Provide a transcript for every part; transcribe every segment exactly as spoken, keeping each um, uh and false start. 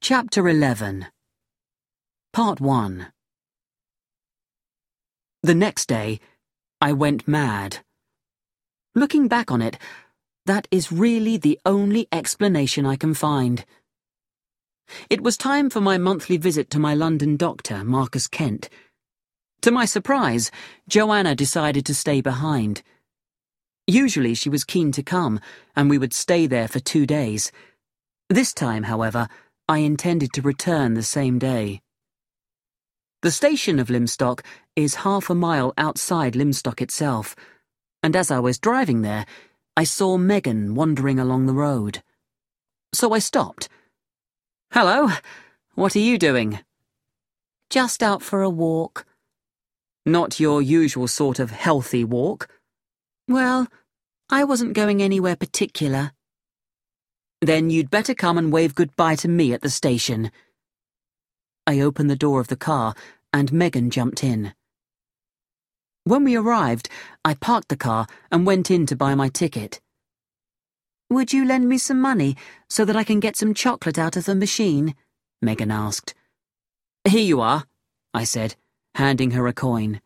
Chapter eleven. Part one. The next day, I went mad. Looking back on it, that is really the only explanation I can find. It was time for my monthly visit to my London doctor, Marcus Kent. To my surprise, Joanna decided to stay behind. Usually she was keen to come, and we would stay there for two days. This time, however, I intended to return the same day. The station of Lymstock is half a mile outside Lymstock itself, and as I was driving there, I saw Megan wandering along the road. So I stopped. "Hello, what are you doing?" "Just out for a walk." "Not your usual sort of healthy walk?" "Well, I wasn't going anywhere particular." "Then you'd better come and wave goodbye to me at the station." I opened the door of the car, and Megan jumped in. When we arrived, I parked the car and went in to buy my ticket. "Would you lend me some money so that I can get some chocolate out of the machine?" Megan asked. "Here you are," I said, handing her a coin.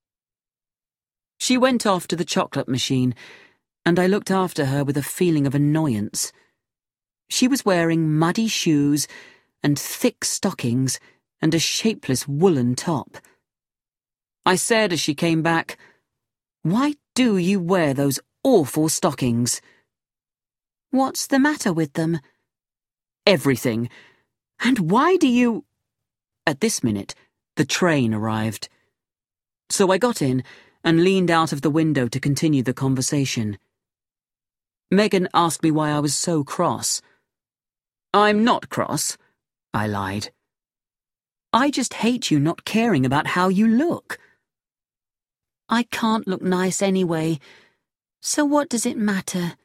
She went off to the chocolate machine, and I looked after her with a feeling of annoyance. She was wearing muddy shoes and thick stockings and a shapeless woolen top. I said as she came back, "Why do you wear those awful stockings?" "What's the matter with them?" "Everything. And why do you—" At this minute, the train arrived. So I got in and leaned out of the window to continue the conversation. Megan asked me why I was so cross. "I'm not cross," I lied. "I just hate you not caring about how you look." "I can't look nice anyway, so what does it matter?"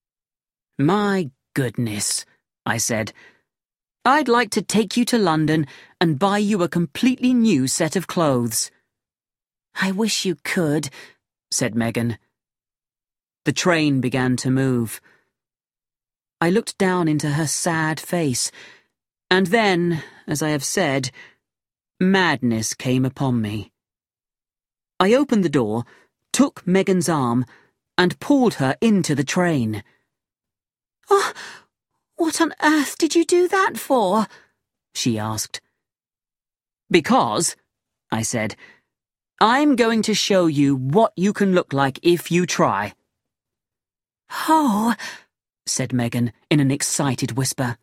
"My goodness," I said. "I'd like to take you to London and buy you a completely new set of clothes." "I wish you could," said Megan. The train began to move. I looked down into her sad face, and then, as I have said, madness came upon me. I opened the door, took Megan's arm, and pulled her into the train. "Oh, what on earth did you do that for?" she asked. "Because," I said, "I'm going to show you what you can look like if you try." "Oh," said Megan in an excited whisper.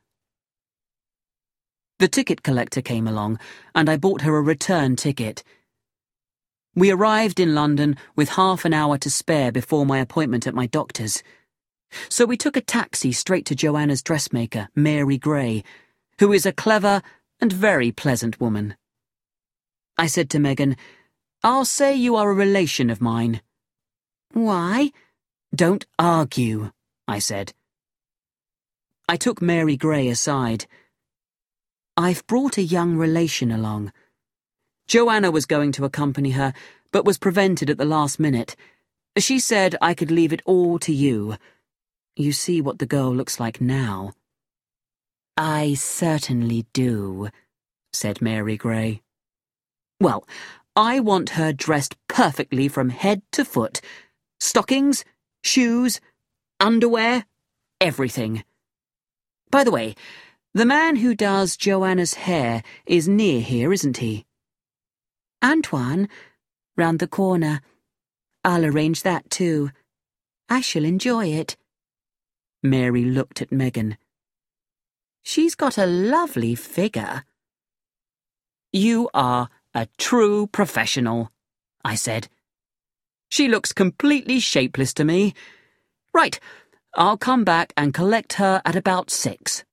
The ticket collector came along, and I bought her a return ticket. We arrived in London with half an hour to spare before my appointment at my doctor's. So we took a taxi straight to Joanna's dressmaker, Mary Gray, who is a clever and very pleasant woman. I said to Megan, "I'll say you are a relation of mine." "Why?" "Don't argue," I said. I took Mary Gray aside. "I've brought a young relation along. Joanna was going to accompany her, but was prevented at the last minute. She said I could leave it all to you. You see what the girl looks like now." "I certainly do," said Mary Gray. "Well, I want her dressed perfectly from head to foot. Stockings, shoes, underwear, everything. By the way, the man who does Joanna's hair is near here, isn't he?" "Antoine, round the corner. I'll arrange that too. I shall enjoy it." Mary looked at Megan. "She's got a lovely figure." "You are a true professional," I said. "She looks completely shapeless to me. Right, I'll come back and collect her at about six."